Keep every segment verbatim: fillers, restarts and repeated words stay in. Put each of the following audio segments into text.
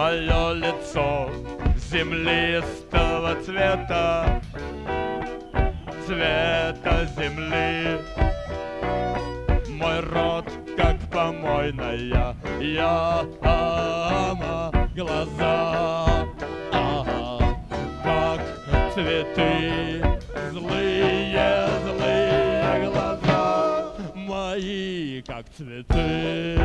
Мое лицо землистого цвета, цвета земли. Мой рот, как помойная яма, глаза, ага, как цветы, злые, злые глаза мои, как цветы.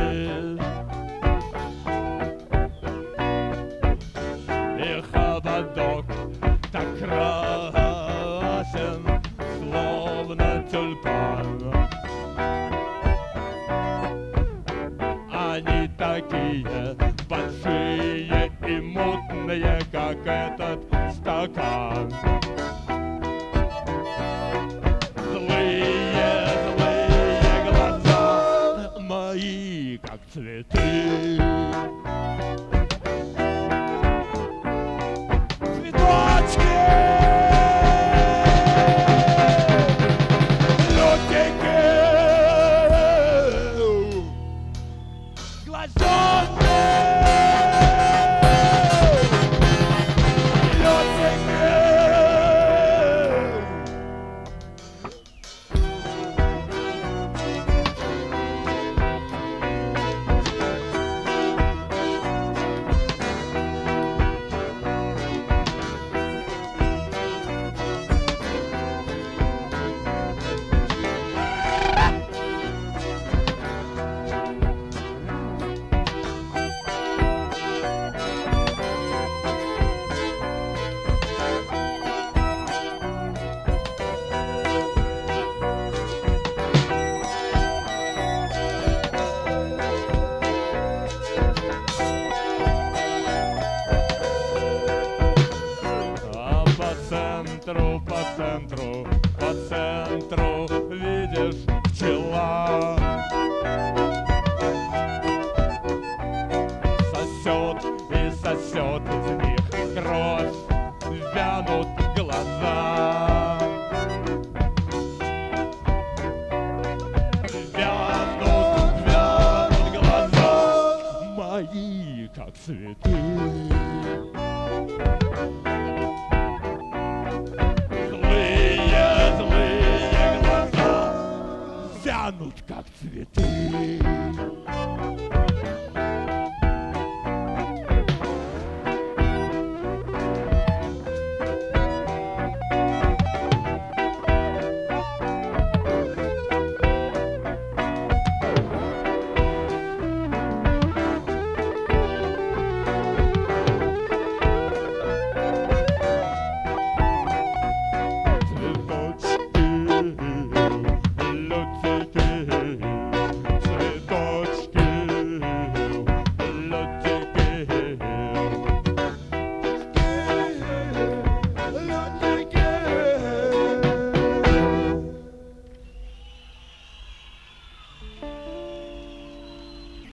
И ободок так красен, словно тюльпан. Они такие большие и мутные, как этот стакан. Злые, злые глаза мои, как цветы. По центру, по центру, видишь, пчела сосет и сосет из них кровь, вянут глаза, вянут, вянут глаза мои, как цветы. Вянут, как цветы.